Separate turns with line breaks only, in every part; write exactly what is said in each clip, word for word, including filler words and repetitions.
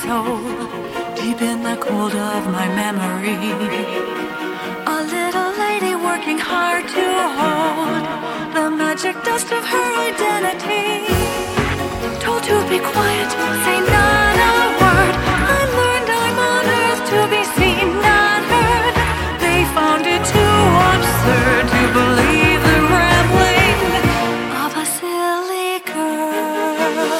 soul, deep in the cold of my memory. A little lady working hard to hold the magic dust of her identity. Told to be quiet, say not a word. I learned I'm on earth to be seen, not heard. They found it too absurd to believe the rambling of a silly girl.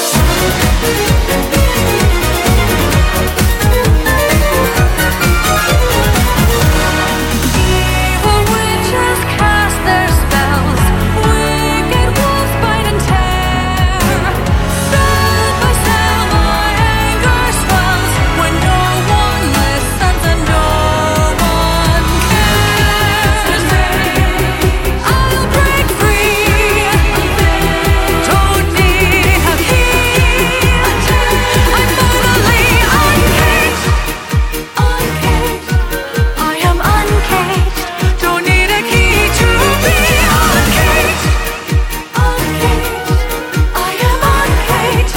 Evil witches cast their spells, wicked wolves bite and tear. Cell by cell my anger swells, when no one listens and no one cares. I'll break free, don't need help here. I'm finally uncaged, uncaged. I am uncaged, don't need a key to be uncaged, uncaged. I am uncaged.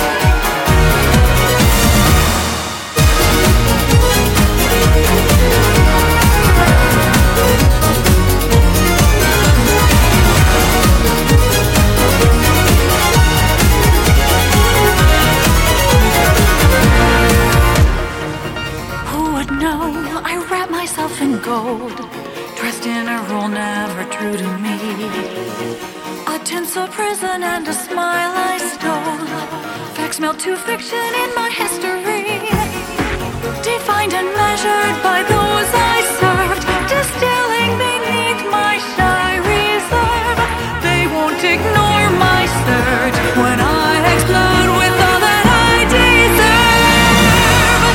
Who would know? I wrap myself in gold, dressed in a role never true to me. A tinsel prison and a smile I stole. Facts melt to fiction in my history. Defined and measured by those I served, distilling beneath my shy reserve. They won't ignore my surge when I explode with all that I deserve.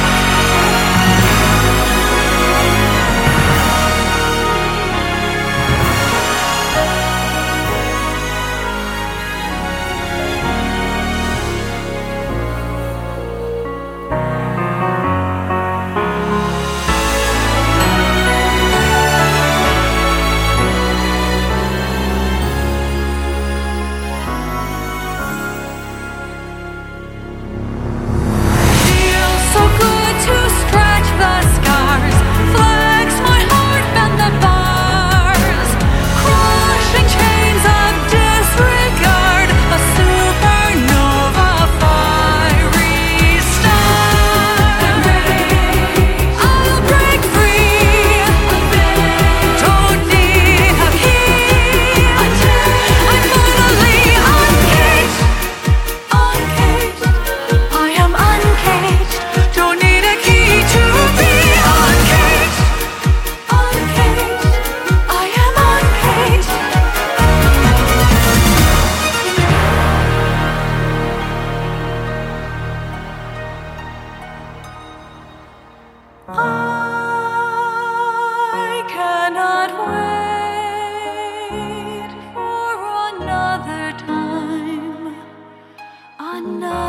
Feels so good to stretch the scars, flex my heart, bend the bars, crushing chains of disregard, a supernova fiery star. I'll break free, don't need help here. I'm finally uncaged, uncaged. I am uncaged, don't need a key to be uncaged, uncaged. I am uncaged. I cannot wait for another time, another